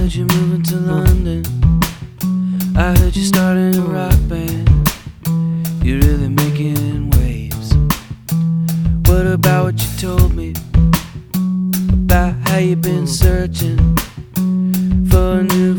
heard you're moving to London. I heard you're starting a rock band. You're really making waves. What about what you told me about how you've been searching for a new